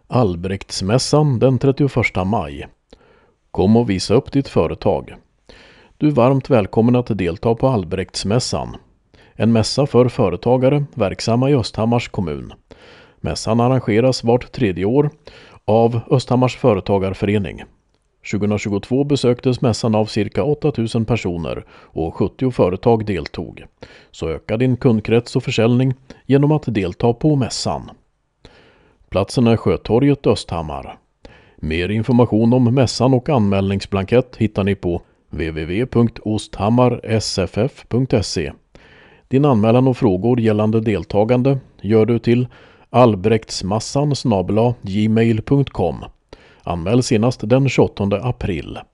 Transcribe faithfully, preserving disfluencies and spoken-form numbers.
Albrektsmässan den trettioförsta maj. Kom och visa upp ditt företag. Du är varmt välkommen att delta på Albrektsmässan. En mässa för företagare verksamma i Östhammars kommun. Mässan arrangeras vart tredje år av Östhammars företagarförening. tjugohundratjugotvå besöktes mässan av cirka åtta tusen personer och sjuttio företag deltog. Så öka din kundkrets och försäljning genom att delta på mässan. Platsen är Sjötorget, Östhammar. Mer information om mässan och anmälningsblankett hittar ni på w w w punkt osthammar s f f punkt se. Din anmälan och frågor gällande deltagande gör du till albrektsmassan snabel-a gmail punkt com. Anmäl senast den tjugoåttonde april.